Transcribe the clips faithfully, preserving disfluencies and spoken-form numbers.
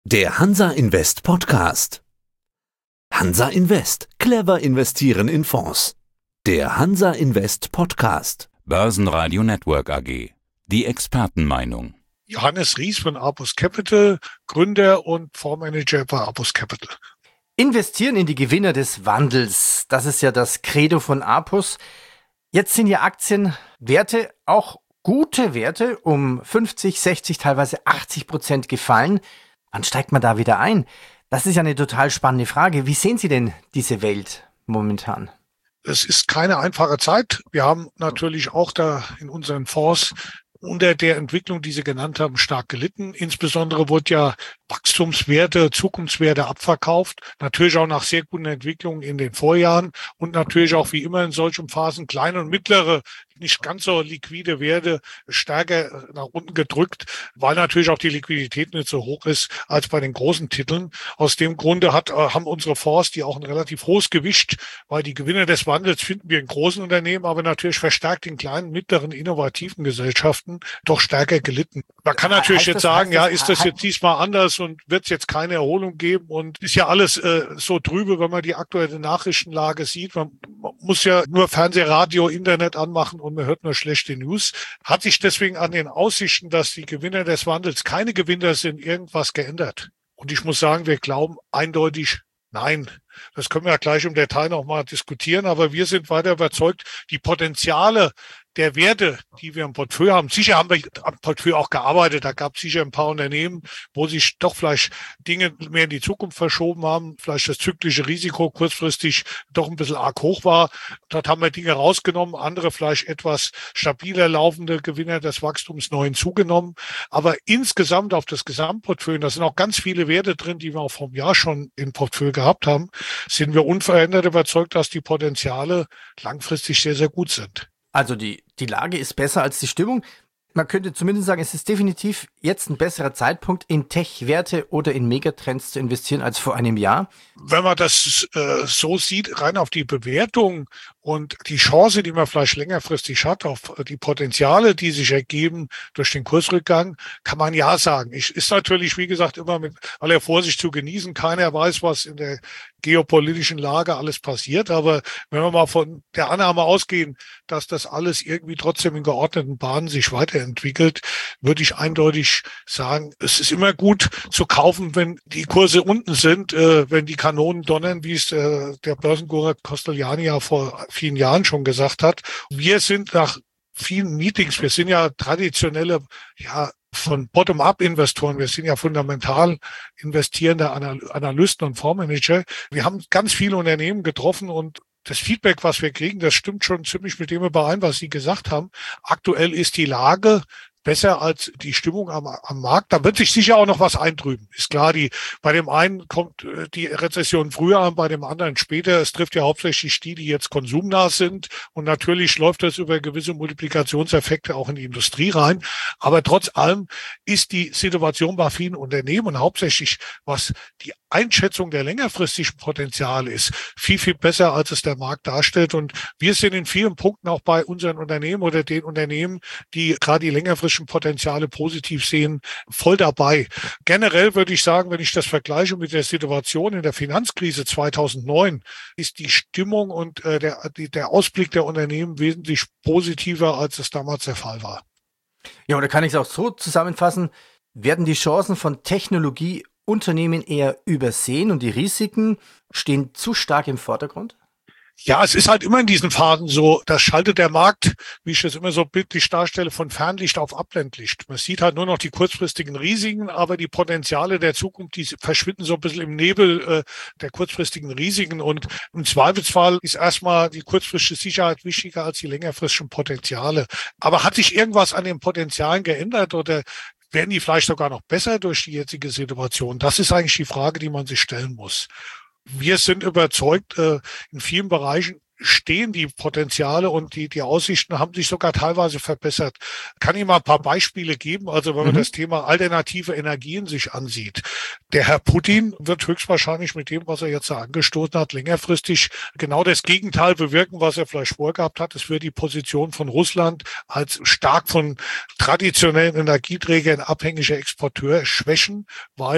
Der Hansa Invest Podcast. Hansa Invest. Clever investieren in Fonds. Der Hansa Invest Podcast. Börsenradio Network A G. Die Expertenmeinung. Johannes Ries von Apus Capital, Gründer und Fondsmanager bei Apus Capital. Investieren in die Gewinner des Wandels. Das ist ja das Credo von Apus. Jetzt sind ja Aktienwerte, auch gute Werte, um fünfzig, sechzig, teilweise achtzig Prozent gefallen. Wann steigt man da wieder ein? Das ist ja eine total spannende Frage. Wie sehen Sie denn diese Welt momentan? Es ist keine einfache Zeit. Wir haben natürlich auch da in unseren Fonds unter der Entwicklung, die Sie genannt haben, stark gelitten. Insbesondere wurde ja Wachstumswerte, Zukunftswerte abverkauft. Natürlich auch nach sehr guten Entwicklungen in den Vorjahren und natürlich auch wie immer in solchen Phasen kleine und mittlere, nicht ganz so liquide Werte stärker nach unten gedrückt, weil natürlich auch die Liquidität nicht so hoch ist als bei den großen Titeln. Aus dem Grunde hat, haben unsere Fonds, die auch ein relativ hohes Gewicht, weil die Gewinner des Wandels finden wir in großen Unternehmen, aber natürlich verstärkt in kleinen, mittleren, innovativen Gesellschaften doch stärker gelitten. Man kann natürlich jetzt sagen, ja, ist das jetzt diesmal anders und wird es jetzt keine Erholung geben und ist ja alles äh, so trübe, wenn man die aktuelle Nachrichtenlage sieht. Man, man muss ja nur Fernseh, Radio, Internet anmachen und man hört nur schlechte News. Hat sich deswegen an den Aussichten, dass die Gewinner des Wandels keine Gewinner sind, irgendwas geändert? Und ich muss sagen, wir glauben eindeutig nein. Das können wir ja gleich im Detail nochmal diskutieren, aber wir sind weiter überzeugt, die Potenziale der Werte, die wir im Portfolio haben, sicher haben wir am Portfolio auch gearbeitet, da gab es sicher ein paar Unternehmen, wo sich doch vielleicht Dinge mehr in die Zukunft verschoben haben, vielleicht das zyklische Risiko kurzfristig doch ein bisschen arg hoch war. Dort haben wir Dinge rausgenommen, andere vielleicht etwas stabiler laufende Gewinner des Wachstums neu hinzugenommen. Aber insgesamt auf das Gesamtportfolio, da sind auch ganz viele Werte drin, die wir auch vom Jahr schon im Portfolio gehabt haben, sind wir unverändert überzeugt, dass die Potenziale langfristig sehr, sehr gut sind. Also die, die Lage ist besser als die Stimmung. Man könnte zumindest sagen, es ist definitiv jetzt ein besserer Zeitpunkt, in Tech-Werte oder in Megatrends zu investieren als vor einem Jahr. Wenn man das äh, so sieht, rein auf die Bewertung und die Chance, die man vielleicht längerfristig hat, auf die Potenziale, die sich ergeben durch den Kursrückgang, kann man ja sagen. Ich, ist natürlich, wie gesagt, immer mit aller Vorsicht zu genießen. Keiner weiß, was in der geopolitischen Lage alles passiert. Aber wenn wir mal von der Annahme ausgehen, dass das alles irgendwie trotzdem in geordneten Bahnen sich weiterentwickelt, würde ich eindeutig sagen, es ist immer gut zu kaufen, wenn die Kurse unten sind, äh, wenn die Kanonen donnern, wie es äh, der Börsenguru Costoliani ja vor vielen Jahren schon gesagt hat. Wir sind nach vielen Meetings, wir sind ja traditionelle, ja, von Bottom-up-Investoren, wir sind ja fundamental investierende Analysten und Fondsmanager. Wir haben ganz viele Unternehmen getroffen und das Feedback, was wir kriegen, das stimmt schon ziemlich mit dem überein, was Sie gesagt haben. Aktuell ist die Lage besser als die Stimmung am, am Markt. Da wird sich sicher auch noch was eintrüben. Ist klar, die, bei dem einen kommt die Rezession früher an, bei dem anderen später. Es trifft ja hauptsächlich die, die jetzt konsumnah sind. Und natürlich läuft das über gewisse Multiplikationseffekte auch in die Industrie rein. Aber trotz allem ist die Situation bei vielen Unternehmen und hauptsächlich, was die Einschätzung der längerfristigen Potenziale ist, viel, viel besser, als es der Markt darstellt. Und wir sind in vielen Punkten auch bei unseren Unternehmen oder den Unternehmen, die gerade die längerfristigen Potenziale positiv sehen, voll dabei. Generell würde ich sagen, wenn ich das vergleiche mit der Situation in der Finanzkrise zweitausendneun, ist die Stimmung und äh, der, die, der Ausblick der Unternehmen wesentlich positiver, als es damals der Fall war. Ja, oder kann ich es auch so zusammenfassen? Werden die Chancen von Technologieunternehmen eher übersehen und die Risiken stehen zu stark im Vordergrund? Ja, es ist halt immer in diesen Phasen so, das schaltet der Markt, wie ich das immer so bildlich darstelle, von Fernlicht auf Abblendlicht. Man sieht halt nur noch die kurzfristigen Risiken, aber die Potenziale der Zukunft, die verschwinden so ein bisschen im Nebel äh, der kurzfristigen Risiken. Und im Zweifelsfall ist erstmal die kurzfristige Sicherheit wichtiger als die längerfristigen Potenziale. Aber hat sich irgendwas an den Potenzialen geändert oder werden die vielleicht sogar noch besser durch die jetzige Situation? Das ist eigentlich die Frage, die man sich stellen muss. Wir sind überzeugt, in vielen Bereichen stehen die Potenziale und die, die Aussichten haben sich sogar teilweise verbessert. Kann ich mal ein paar Beispiele geben? Also wenn man mhm. das Thema alternative Energien sich ansieht. Der Herr Putin wird höchstwahrscheinlich mit dem, was er jetzt da angestoßen hat, längerfristig genau das Gegenteil bewirken, was er vielleicht vorgehabt hat. Es wird die Position von Russland als stark von traditionellen Energieträgern abhängiger Exporteur schwächen, weil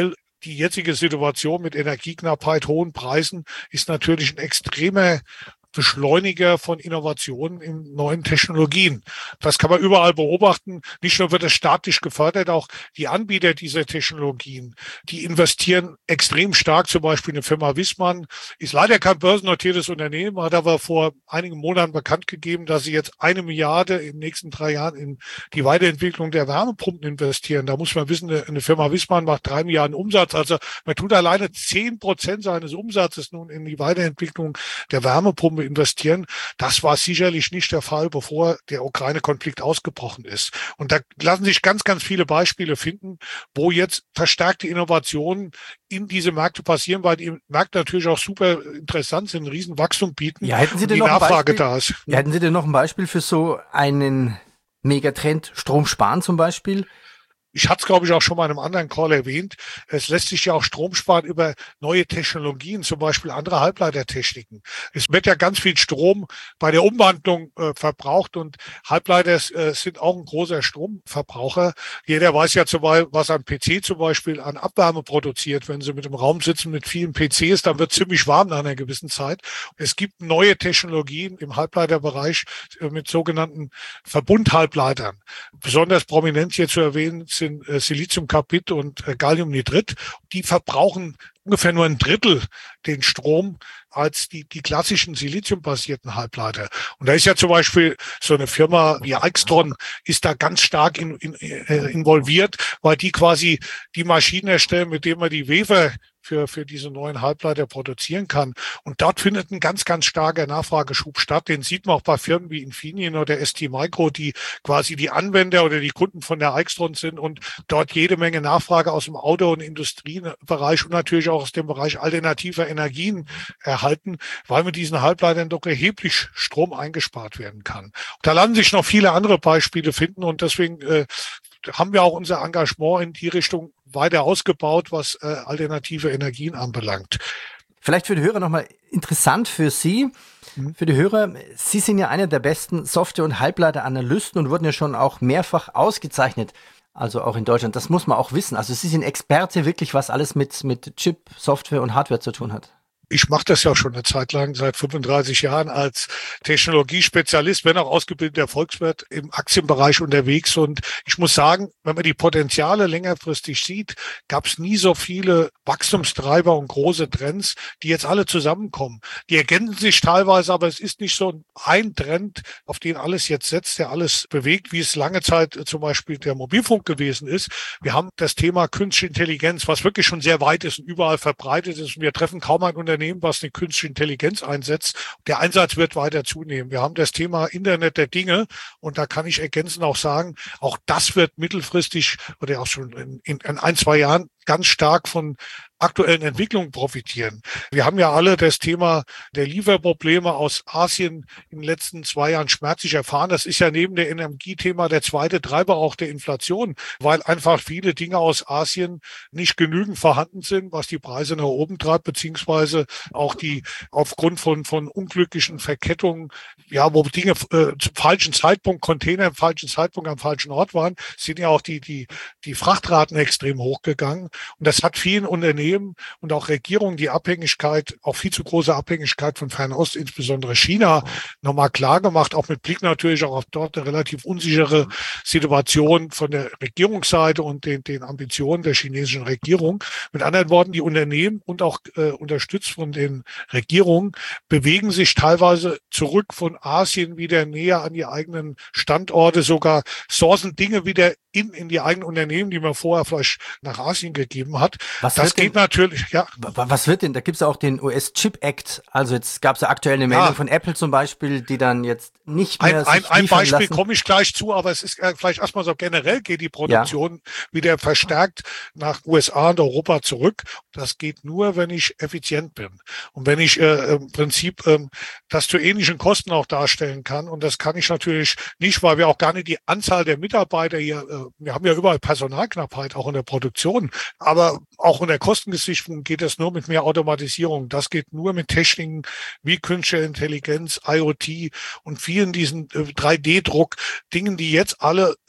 die jetzige Situation mit Energieknappheit, hohen Preisen ist natürlich ein extremer Beschleuniger von Innovationen in neuen Technologien. Das kann man überall beobachten. Nicht nur wird es staatlich gefördert, auch die Anbieter dieser Technologien, die investieren extrem stark. Zum Beispiel eine Firma Wissmann ist leider kein börsennotiertes Unternehmen, hat aber vor einigen Monaten bekannt gegeben, dass sie jetzt eine Milliarde in den nächsten drei Jahren in die Weiterentwicklung der Wärmepumpen investieren. Da muss man wissen, eine Firma Wissmann macht drei Milliarden Umsatz. Also man tut alleine zehn Prozent seines Umsatzes nun in die Weiterentwicklung der Wärmepumpe investieren. Das war sicherlich nicht der Fall, bevor der Ukraine-Konflikt ausgebrochen ist. Und da lassen sich ganz, ganz viele Beispiele finden, wo jetzt verstärkte Innovationen in diese Märkte passieren, weil die Märkte natürlich auch super interessant sind, ein Riesenwachstum bieten. Ja, hätten Sie denn die noch ein Nachfrage Beispiel, da ist. Ja, hätten Sie denn noch ein Beispiel für so einen Megatrend, Strom sparen zum Beispiel? Ich hatte es, glaube ich, auch schon mal in einem anderen Call erwähnt. Es lässt sich ja auch Strom sparen über neue Technologien, zum Beispiel andere Halbleitertechniken. Es wird ja ganz viel Strom bei der Umwandlung äh, verbraucht und Halbleiter äh, sind auch ein großer Stromverbraucher. Jeder weiß ja zum Beispiel, was ein P C zum Beispiel an Abwärme produziert. Wenn Sie mit einem Raum sitzen mit vielen P Cs, dann wird es ziemlich warm nach einer gewissen Zeit. Es gibt neue Technologien im Halbleiterbereich äh, mit sogenannten Verbundhalbleitern. Besonders prominent hier zu erwähnen sind äh, Siliziumkarbid und äh, Galliumnitrid. Die verbrauchen ungefähr nur ein Drittel den Strom als die, die klassischen siliziumbasierten Halbleiter. Und da ist ja zum Beispiel so eine Firma wie Aixtron ist da ganz stark in, in, äh, involviert, weil die quasi die Maschinen erstellen, mit denen man die Wafer für, für diese neuen Halbleiter produzieren kann. Und dort findet ein ganz, ganz starker Nachfrageschub statt. Den sieht man auch bei Firmen wie Infineon oder S T Micro, die quasi die Anwender oder die Kunden von der Aixtron sind und dort jede Menge Nachfrage aus dem Auto- und Industriebereich und natürlich auch aus dem Bereich alternativer Energien erhalten, weil mit diesen Halbleitern doch erheblich Strom eingespart werden kann. Und da lassen sich noch viele andere Beispiele finden und deswegen äh, haben wir auch unser Engagement in die Richtung weiter ausgebaut, was äh, alternative Energien anbelangt. Vielleicht für die Hörer nochmal interessant für Sie, mhm. für die Hörer, Sie sind ja einer der besten Software- und Halbleiteranalysten und wurden ja schon auch mehrfach ausgezeichnet, also auch in Deutschland. Das muss man auch wissen. Also Sie sind Experte wirklich, was alles mit, mit Chip, Software und Hardware zu tun hat. Ich mache das ja schon eine Zeit lang, seit fünfunddreißig Jahren als Technologiespezialist, wenn auch ausgebildeter Volkswirt im Aktienbereich unterwegs. Und ich muss sagen, wenn man die Potenziale längerfristig sieht, gab es nie so viele Wachstumstreiber und große Trends, die jetzt alle zusammenkommen. Die ergänzen sich teilweise, aber es ist nicht so ein Trend, auf den alles jetzt setzt, der alles bewegt, wie es lange Zeit zum Beispiel der Mobilfunk gewesen ist. Wir haben das Thema Künstliche Intelligenz, was wirklich schon sehr weit ist und überall verbreitet ist. Und wir treffen kaum ein Unternehmen, was eine künstliche Intelligenz einsetzt. Der Einsatz wird weiter zunehmen. Wir haben das Thema Internet der Dinge und da kann ich ergänzend auch sagen, auch das wird mittelfristig oder auch schon in, in, in ein, zwei Jahren ganz stark von aktuellen Entwicklungen profitieren. Wir haben ja alle das Thema der Lieferprobleme aus Asien in den letzten zwei Jahren schmerzlich erfahren. Das ist ja neben der Energiethema der zweite Treiber auch der Inflation, weil einfach viele Dinge aus Asien nicht genügend vorhanden sind, was die Preise nach oben treibt, beziehungsweise auch die aufgrund von, von unglücklichen Verkettungen, ja, wo Dinge äh, zum falschen Zeitpunkt, Container im falschen Zeitpunkt am falschen Ort waren, sind ja auch die, die, die Frachtraten extrem hochgegangen. Und das hat vielen Unternehmen und auch Regierungen die Abhängigkeit, auch viel zu große Abhängigkeit von Fernost, insbesondere China, nochmal klar gemacht, auch mit Blick natürlich auch auf dort eine relativ unsichere Situation von der Regierungsseite und den, den Ambitionen der chinesischen Regierung. Mit anderen Worten, die Unternehmen und auch äh, unterstützt von den Regierungen bewegen sich teilweise zurück von Asien wieder näher an die eigenen Standorte, sogar sourcen Dinge wieder in, in die eigenen Unternehmen, die man vorher vielleicht nach Asien gegeben hat. Was das geht denn, natürlich, ja. Was wird denn, da gibt es ja auch den U S-Chip Act, also jetzt gab es ja aktuell eine Meldung ja. von Apple zum Beispiel, die dann jetzt nicht mehr Ein, sich ein, ein Beispiel lassen. komme ich gleich zu, aber es ist äh, vielleicht erstmal so generell geht die Produktion ja. wieder verstärkt nach U S A und Europa zurück. Das geht nur, wenn ich effizient bin und wenn ich äh, im Prinzip äh, das zu ähnlichen Kosten auch darstellen kann. Und das kann ich natürlich nicht, weil wir auch gar nicht die Anzahl der Mitarbeiter hier, äh, wir haben ja überall Personalknappheit, auch in der Produktion, aber auch in der Kostengesichtung geht das nur mit mehr Automatisierung. Das geht nur mit Techniken wie künstliche Intelligenz, IoT und vielen diesen äh, drei D Druck, Dingen, die jetzt alle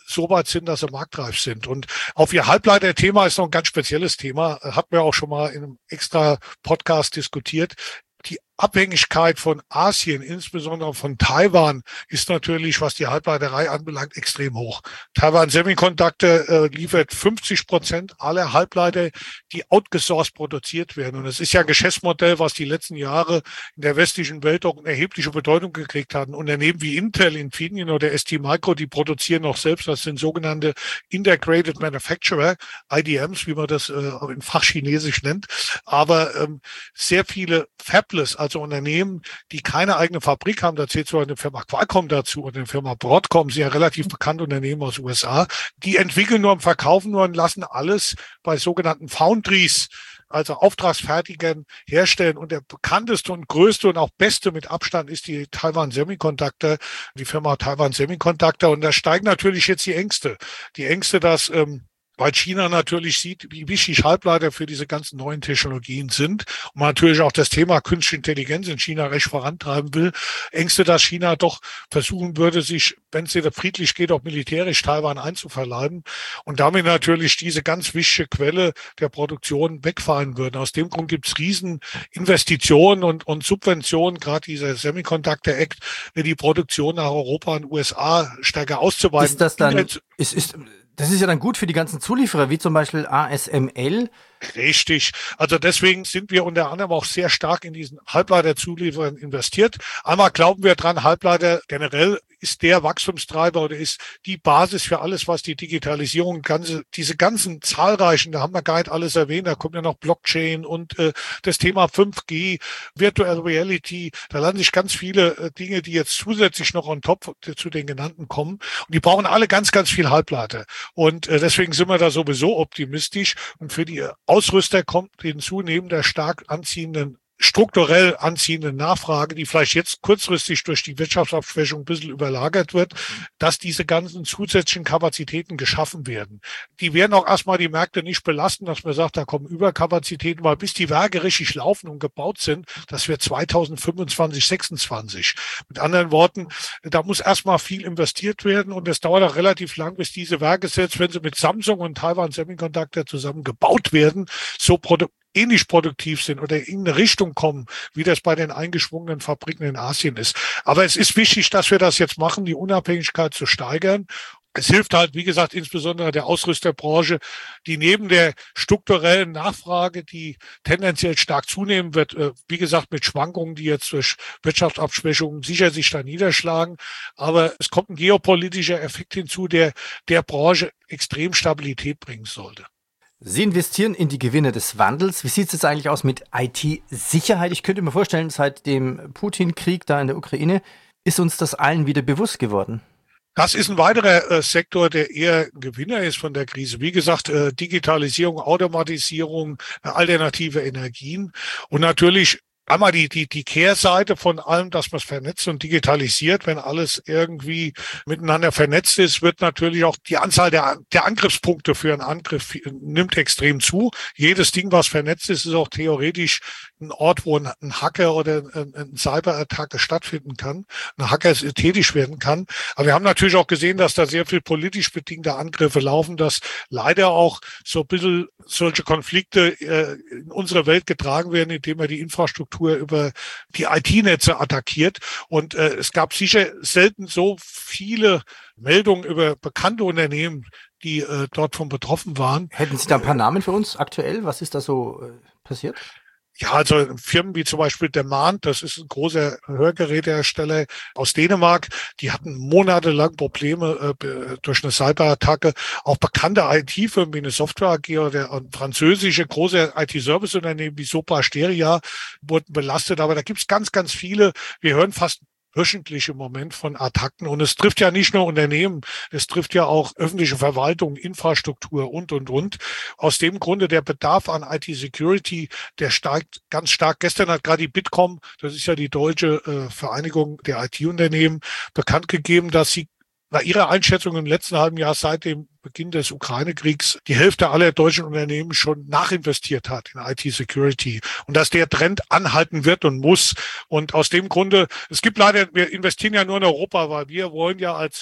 so weit sind, dass sie marktreif sind. Und auf ihr Halbleiter-Thema ist noch ein ganz spezielles Thema, hat man auch schon mal in einem extra Podcast diskutiert. Die Abhängigkeit von Asien, insbesondere von Taiwan, ist natürlich, was die Halbleiterei anbelangt, extrem hoch. Taiwan Semiconductor äh, liefert fünfzig Prozent aller Halbleiter, die outgesourced produziert werden. Und es ist ja ein Geschäftsmodell, was die letzten Jahre in der westlichen Welt auch eine erhebliche Bedeutung gekriegt hat. Unternehmen wie Intel, Infineon oder S T Micro, die produzieren noch selbst. Das sind sogenannte Integrated Manufacturer, I D Ms, wie man das äh, in Fachchinesisch nennt. Aber ähm, sehr viele Fabless, also Unternehmen, die keine eigene Fabrik haben, da zählt zwar eine Firma Qualcomm dazu und eine Firma Broadcom, sehr relativ bekannte Unternehmen aus den U S A, die entwickeln nur und verkaufen nur und lassen alles bei sogenannten Foundries, also Auftragsfertigern, herstellen. Und der bekannteste und größte und auch beste mit Abstand ist die Taiwan Semiconductor, die Firma Taiwan Semiconductor. Und da steigen natürlich jetzt die Ängste. Die Ängste, dass ähm, weil China natürlich sieht, wie wichtig Halbleiter für diese ganzen neuen Technologien sind und man natürlich auch das Thema künstliche Intelligenz in China recht vorantreiben will. Ängste, dass China doch versuchen würde, sich, wenn es wieder friedlich geht, auch militärisch Taiwan einzuverleiben und damit natürlich diese ganz wichtige Quelle der Produktion wegfallen würden. Aus dem Grund gibt es riesen Investitionen und, und Subventionen, gerade dieser Semiconductor Act, die Produktion nach Europa und U S A stärker auszuweiten. Ist das dann, ist, ist, das ist ja dann gut für die ganzen Zulieferer, wie zum Beispiel A S M L. Richtig. Also deswegen sind wir unter anderem auch sehr stark in diesen Halbleiterzulieferern investiert. Einmal glauben wir dran, Halbleiter generell ist der Wachstumstreiber oder ist die Basis für alles, was die Digitalisierung, ganze, diese ganzen zahlreichen, da haben wir gar nicht alles erwähnt, da kommt ja noch Blockchain und äh, das Thema fünf G, Virtual Reality, da landen sich ganz viele äh, Dinge, die jetzt zusätzlich noch on top zu den genannten kommen. Und die brauchen alle ganz, ganz viel Halbleiter. Und äh, deswegen sind wir da sowieso optimistisch. Und für die Ausrüster kommt hinzu, neben der stark anziehenden strukturell anziehende Nachfrage, die vielleicht jetzt kurzfristig durch die Wirtschaftsabschwächung ein bisschen überlagert wird, dass diese ganzen zusätzlichen Kapazitäten geschaffen werden. Die werden auch erstmal die Märkte nicht belasten, dass man sagt, da kommen Überkapazitäten, weil bis die Werke richtig laufen und gebaut sind, das wird zweitausendfünfundzwanzig, sechsundzwanzig. Mit anderen Worten, da muss erstmal viel investiert werden und es dauert auch relativ lang, bis diese Werke, selbst wenn sie mit Samsung und Taiwan Semiconductor zusammen gebaut werden, so produ- ähnlich produktiv sind oder in eine Richtung kommen, wie das bei den eingeschwungenen Fabriken in Asien ist. Aber es ist wichtig, dass wir das jetzt machen, die Unabhängigkeit zu steigern. Es hilft halt, wie gesagt, insbesondere der Ausrüsterbranche, die neben der strukturellen Nachfrage, die tendenziell stark zunehmen wird, wie gesagt, mit Schwankungen, die jetzt durch Wirtschaftsabschwächungen sicher sich da niederschlagen. Aber es kommt ein geopolitischer Effekt hinzu, der der Branche extrem Stabilität bringen sollte. Sie investieren in die Gewinne des Wandels. Wie sieht es jetzt eigentlich aus mit I T-Sicherheit? Ich könnte mir vorstellen, seit dem Putin-Krieg da in der Ukraine ist uns das allen wieder bewusst geworden. Das ist ein weiterer äh, Sektor, der eher ein Gewinner ist von der Krise. Wie gesagt, äh, Digitalisierung, Automatisierung, äh, alternative Energien und natürlich einmal die, die, die Kehrseite von allem, dass man es vernetzt und digitalisiert. Wenn alles irgendwie miteinander vernetzt ist, wird natürlich auch die Anzahl der, der Angriffspunkte für einen Angriff nimmt extrem zu. Jedes Ding, was vernetzt ist, ist auch theoretisch ein Ort, wo ein, ein Hacker oder ein, ein Cyberattacke stattfinden kann, ein Hacker tätig werden kann. Aber wir haben natürlich auch gesehen, dass da sehr viel politisch bedingte Angriffe laufen, dass leider auch so ein bisschen solche Konflikte äh, in unsere Welt getragen werden, indem man die Infrastruktur über die I T-Netze attackiert. Und äh, es gab sicher selten so viele Meldungen über bekannte Unternehmen, die äh, dort von betroffen waren. Hätten Sie da ein paar Namen für uns aktuell? Was ist da so äh, passiert? Ja, also Firmen wie zum Beispiel Demand, das ist ein großer Hörgerätehersteller aus Dänemark, die hatten monatelang Probleme äh, durch eine Cyberattacke. Auch bekannte I T-Firmen wie eine Software A G oder ein französische große I T-Service-Unternehmen wie Sopra Steria wurden belastet. Aber da gibt's ganz, ganz viele. Wir hören fast wöchentlich im Moment von Attacken. Und es trifft ja nicht nur Unternehmen, es trifft ja auch öffentliche Verwaltung, Infrastruktur und, und, und. Aus dem Grunde der Bedarf an I T-Security, der steigt ganz stark. Gestern hat gerade die Bitkom, das ist ja die deutsche äh, Vereinigung der I T-Unternehmen, bekannt gegeben, dass sie nach ihrer Einschätzung im letzten halben Jahr seit dem Beginn des Ukraine-Kriegs die Hälfte aller deutschen Unternehmen schon nachinvestiert hat in I T-Security und dass der Trend anhalten wird und muss. Und aus dem Grunde, es gibt leider, wir investieren ja nur in Europa, weil wir wollen ja als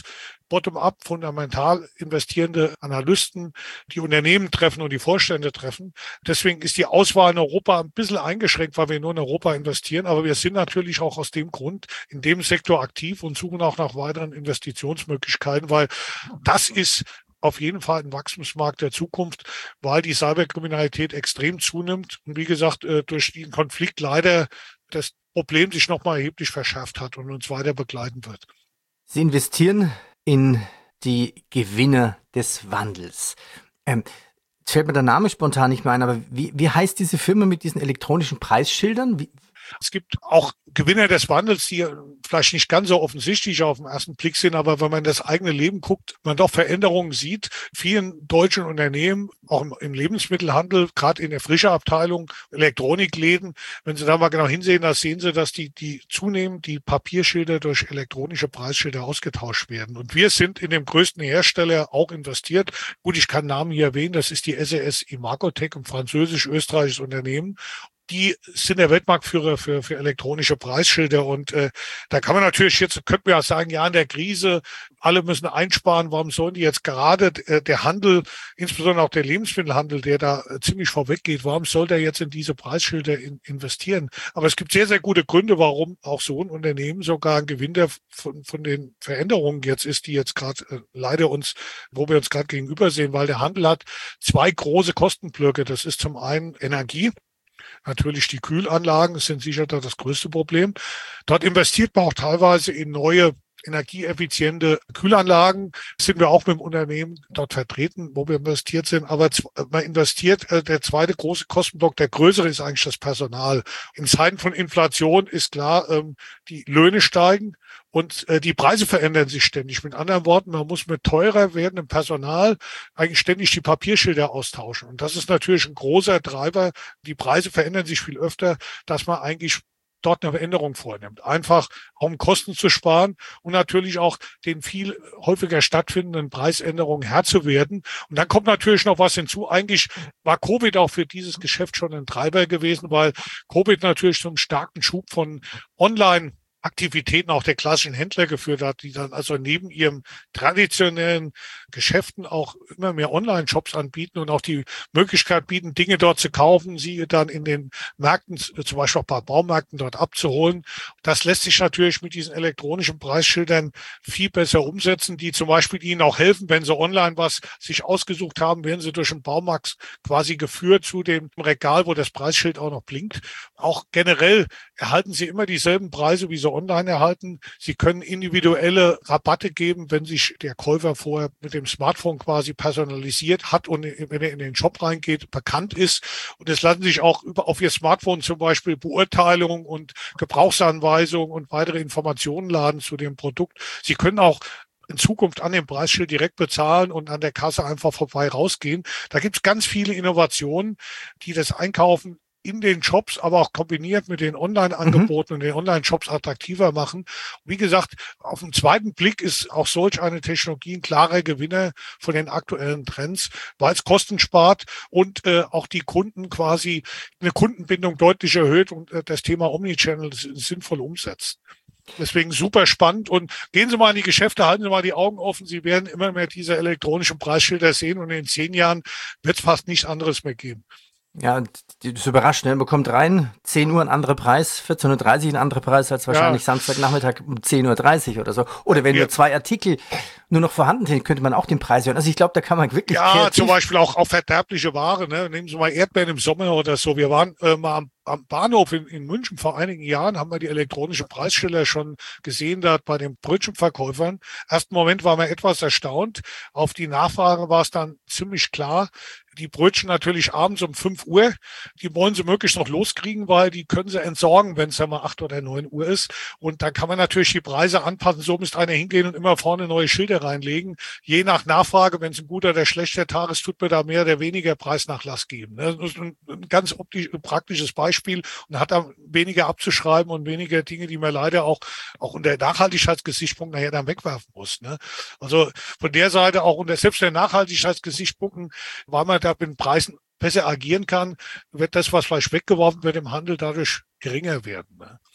bottom-up, fundamental investierende Analysten die Unternehmen treffen und die Vorstände treffen. Deswegen ist die Auswahl in Europa ein bisschen eingeschränkt, weil wir nur in Europa investieren. Aber wir sind natürlich auch aus dem Grund in dem Sektor aktiv und suchen auch nach weiteren Investitionsmöglichkeiten, weil das ist auf jeden Fall ein Wachstumsmarkt der Zukunft, weil die Cyberkriminalität extrem zunimmt und wie gesagt, durch den Konflikt leider das Problem sich nochmal erheblich verschärft hat und uns weiter begleiten wird. Sie investieren in die Gewinner des Wandels. Ähm, jetzt fällt mir der Name spontan nicht mehr ein, aber wie, wie heißt diese Firma mit diesen elektronischen Preisschildern? Wie, Es gibt auch Gewinner des Wandels, die vielleicht nicht ganz so offensichtlich auf den ersten Blick sind, aber wenn man in das eigene Leben guckt, man doch Veränderungen sieht. Vielen deutschen Unternehmen, auch im Lebensmittelhandel, gerade in der Frische-Abteilung, Elektronikläden, wenn Sie da mal genau hinsehen, da sehen Sie, dass die, die zunehmend die Papierschilder durch elektronische Preisschilder ausgetauscht werden. Und wir sind in dem größten Hersteller auch investiert. Gut, ich kann Namen hier erwähnen, das ist die S E S Imagotec, ein französisch-österreichisches Unternehmen. Die sind der Weltmarktführer für, für elektronische Preisschilder. Und äh, da kann man natürlich jetzt, könnten wir ja sagen, ja, in der Krise, alle müssen einsparen. Warum sollen die jetzt gerade äh, der Handel, insbesondere auch der Lebensmittelhandel, der da äh, ziemlich vorweg geht, warum soll der jetzt in diese Preisschilder in, investieren? Aber es gibt sehr, sehr gute Gründe, warum auch so ein Unternehmen sogar ein Gewinner von, von den Veränderungen jetzt ist, die jetzt gerade äh, leider uns, wo wir uns gerade gegenüber sehen, weil der Handel hat zwei große Kostenblöcke. Das ist zum einen Energie. Natürlich die Kühlanlagen sind sicher da das größte Problem. Dort investiert man auch teilweise in neue energieeffiziente Kühlanlagen. Sind wir auch mit dem Unternehmen dort vertreten, wo wir investiert sind. Aber man investiert, der zweite große Kostenblock, der größere ist eigentlich das Personal. In Zeiten von Inflation ist klar, die Löhne steigen und die Preise verändern sich ständig. Mit anderen Worten, man muss mit teurer werdendem Personal eigentlich ständig die Papierschilder austauschen. Und das ist natürlich ein großer Treiber. Die Preise verändern sich viel öfter, dass man eigentlich dort eine Veränderung vornimmt. Einfach, um Kosten zu sparen und natürlich auch den viel häufiger stattfindenden Preisänderungen Herr zu werden. Und dann kommt natürlich noch was hinzu. Eigentlich war Covid auch für dieses Geschäft schon ein Treiber gewesen, weil Covid natürlich so einen starken Schub von Online Aktivitäten auch der klassischen Händler geführt hat, die dann also neben ihrem traditionellen Geschäften auch immer mehr Online-Shops anbieten und auch die Möglichkeit bieten, Dinge dort zu kaufen, sie dann in den Märkten, zum Beispiel auch bei Baumärkten dort abzuholen. Das lässt sich natürlich mit diesen elektronischen Preisschildern viel besser umsetzen, die zum Beispiel Ihnen auch helfen, wenn Sie online was sich ausgesucht haben, werden Sie durch den Baumarkt quasi geführt zu dem Regal, wo das Preisschild auch noch blinkt. Auch generell erhalten Sie immer dieselben Preise, wie Sie online erhalten. Sie können individuelle Rabatte geben, wenn sich der Käufer vorher mit dem Smartphone quasi personalisiert hat und wenn er in den Shop reingeht, bekannt ist. Und es lassen sich auch über auf Ihr Smartphone zum Beispiel Beurteilungen und Gebrauchsanweisungen und weitere Informationen laden zu dem Produkt. Sie können auch in Zukunft an dem Preisschild direkt bezahlen und an der Kasse einfach vorbei rausgehen. Da gibt es ganz viele Innovationen, die das Einkaufen in den Shops, aber auch kombiniert mit den Online-Angeboten mhm. und den Online-Shops attraktiver machen. Wie gesagt, auf den zweiten Blick ist auch solch eine Technologie ein klarer Gewinner von den aktuellen Trends, weil es Kosten spart und äh, auch die Kunden quasi eine Kundenbindung deutlich erhöht und äh, das Thema Omnichannel sinnvoll umsetzt. Deswegen super spannend und gehen Sie mal in die Geschäfte, halten Sie mal die Augen offen. Sie werden immer mehr diese elektronischen Preisschilder sehen und in zehn Jahren wird es fast nichts anderes mehr geben. Ja, das ist überraschend. Man bekommt rein, zehn Uhr ein anderer Preis, vierzehn Uhr dreißig ein anderer Preis als wahrscheinlich ja. Samstagnachmittag um zehn Uhr dreißig oder so. Oder wenn ja. nur zwei Artikel nur noch vorhanden sind, könnte man auch den Preis hören. Also ich glaube, da kann man wirklich Ja, kreativ zum Beispiel auch auf verderbliche Ware. Ne? Nehmen Sie mal Erdbeeren im Sommer oder so. Wir waren äh, mal am, am Bahnhof in, in München vor einigen Jahren, haben wir die elektronische Preisschilder schon gesehen, da bei den Brötchenverkäufern. Ersten Moment waren wir etwas erstaunt. Auf die Nachfrage war es dann ziemlich klar, die Brötchen natürlich abends um fünf Uhr, die wollen sie möglichst noch loskriegen, weil die können sie entsorgen, wenn es ja mal acht oder neun Uhr ist. Und dann kann man natürlich die Preise anpassen. So müsste einer hingehen und immer vorne neue Schilder reinlegen. Je nach Nachfrage, wenn es ein guter oder schlechter Tag ist, tut mir da mehr oder weniger Preisnachlass geben. Das ist ein ganz optisch, praktisches Beispiel und hat da weniger abzuschreiben und weniger Dinge, die man leider auch, auch unter Nachhaltigkeitsgesichtspunkt nachher dann wegwerfen muss. Also von der Seite auch unter selbst der Nachhaltigkeitsgesichtspunkten, weil man da mit den Preisen besser agieren kann, wird das, was vielleicht weggeworfen wird im Handel, dadurch geringer werden. Ne?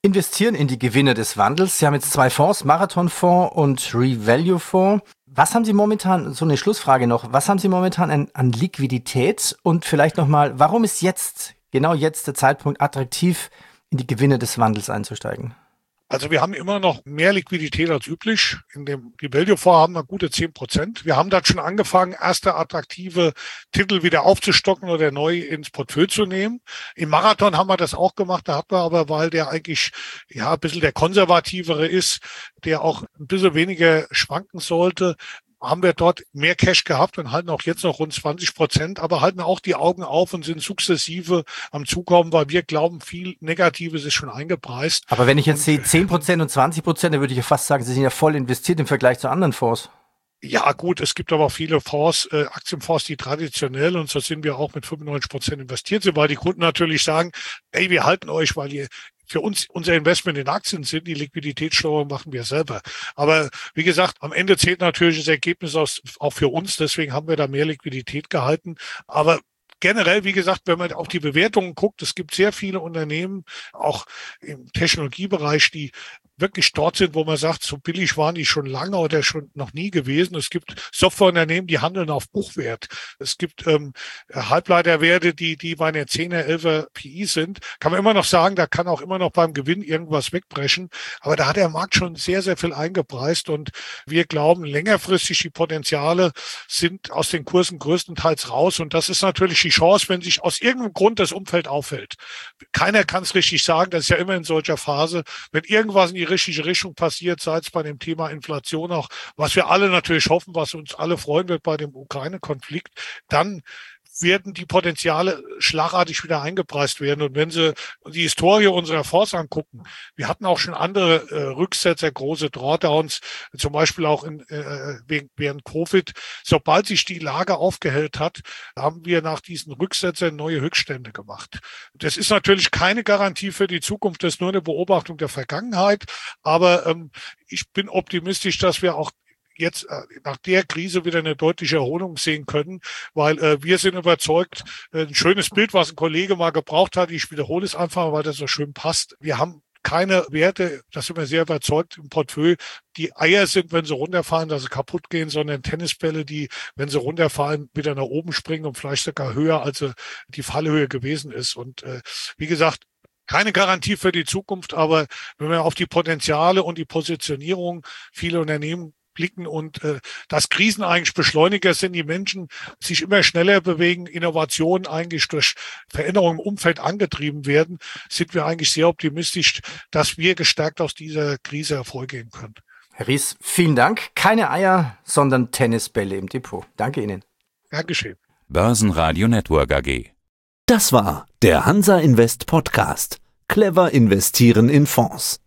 investieren in die Gewinne des Wandels. Sie haben jetzt zwei Fonds, Marathon-Fonds und Revalue-Fonds. Was haben Sie momentan, so eine Schlussfrage noch, was haben Sie momentan an, an Liquidität? Und vielleicht nochmal, warum ist jetzt, genau jetzt der Zeitpunkt attraktiv, in die Gewinne des Wandels einzusteigen? Also wir haben immer noch mehr Liquidität als üblich. In dem Revalue-Fonds haben wir gute zehn Prozent. Wir haben da schon angefangen, erste attraktive Titel wieder aufzustocken oder neu ins Portfolio zu nehmen. Im Marathon haben wir das auch gemacht. Da hatten wir aber, weil der eigentlich ja ein bisschen der konservativere ist, der auch ein bisschen weniger schwanken sollte, haben wir dort mehr Cash gehabt und halten auch jetzt noch rund zwanzig Prozent, aber halten auch die Augen auf und sind sukzessive am Zukommen, weil wir glauben, viel Negatives ist schon eingepreist. Aber wenn ich jetzt sehe zehn Prozent und zwanzig Prozent, dann würde ich ja fast sagen, Sie sind ja voll investiert im Vergleich zu anderen Fonds. Ja gut, es gibt aber auch viele Fonds, äh, Aktienfonds, die traditionell, und so sind wir auch mit fünfundneunzig Prozent investiert sind, weil die Kunden natürlich sagen, ey, wir halten euch, weil ihr für uns unser Investment in Aktien sind, die Liquiditätssteuerung machen wir selber. Aber wie gesagt, am Ende zählt natürlich das Ergebnis aus, auch für uns, deswegen haben wir da mehr Liquidität gehalten. Aber generell, wie gesagt, wenn man auf die Bewertungen guckt, es gibt sehr viele Unternehmen, auch im Technologiebereich, die wirklich dort sind, wo man sagt, so billig waren die schon lange oder schon noch nie gewesen. Es gibt Softwareunternehmen, die handeln auf Buchwert. Es gibt ähm, Halbleiterwerte, die die bei einer zehner, elfer P I sind. Kann man immer noch sagen, da kann auch immer noch beim Gewinn irgendwas wegbrechen. Aber da hat der Markt schon sehr, sehr viel eingepreist. Und wir glauben, längerfristig die Potenziale sind aus den Kursen größtenteils raus. Und das ist natürlich die Chance, wenn sich aus irgendeinem Grund das Umfeld auffällt. Keiner kann es richtig sagen. Das ist ja immer in solcher Phase. Wenn irgendwas in die richtige Richtung passiert, sei es bei dem Thema Inflation auch, was wir alle natürlich hoffen, was uns alle freuen wird bei dem Ukraine-Konflikt, dann werden die Potenziale schlagartig wieder eingepreist werden. Und wenn Sie die Historie unserer Fonds angucken, wir hatten auch schon andere äh, Rücksetzer, große Drawdowns, zum Beispiel auch in, äh, während Covid. Sobald sich die Lage aufgehellt hat, haben wir nach diesen Rücksetzern neue Höchststände gemacht. Das ist natürlich keine Garantie für die Zukunft, das ist nur eine Beobachtung der Vergangenheit. Aber ähm, ich bin optimistisch, dass wir auch jetzt äh, nach der Krise wieder eine deutliche Erholung sehen können, weil äh, wir sind überzeugt, äh, ein schönes Bild, was ein Kollege mal gebraucht hat, ich wiederhole es einfach, weil das so schön passt. Wir haben keine Werte, da sind wir sehr überzeugt im Portfolio, die Eier sind, wenn sie runterfallen, dass sie kaputt gehen, sondern Tennisbälle, die, wenn sie runterfallen, wieder nach oben springen und vielleicht sogar höher, als sie die Fallhöhe gewesen ist. Und äh, wie gesagt, keine Garantie für die Zukunft, aber wenn wir auf die Potenziale und die Positionierung vieler Unternehmen blicken und äh, dass Krisen eigentlich Beschleuniger sind, die Menschen sich immer schneller bewegen, Innovationen eigentlich durch Veränderungen im Umfeld angetrieben werden, sind wir eigentlich sehr optimistisch, dass wir gestärkt aus dieser Krise hervorgehen können. Herr Ries, vielen Dank. Keine Eier, sondern Tennisbälle im Depot. Danke Ihnen. Gern geschehen. Börsenradio Network A G. Das war der Hansa Invest Podcast. Clever investieren in Fonds.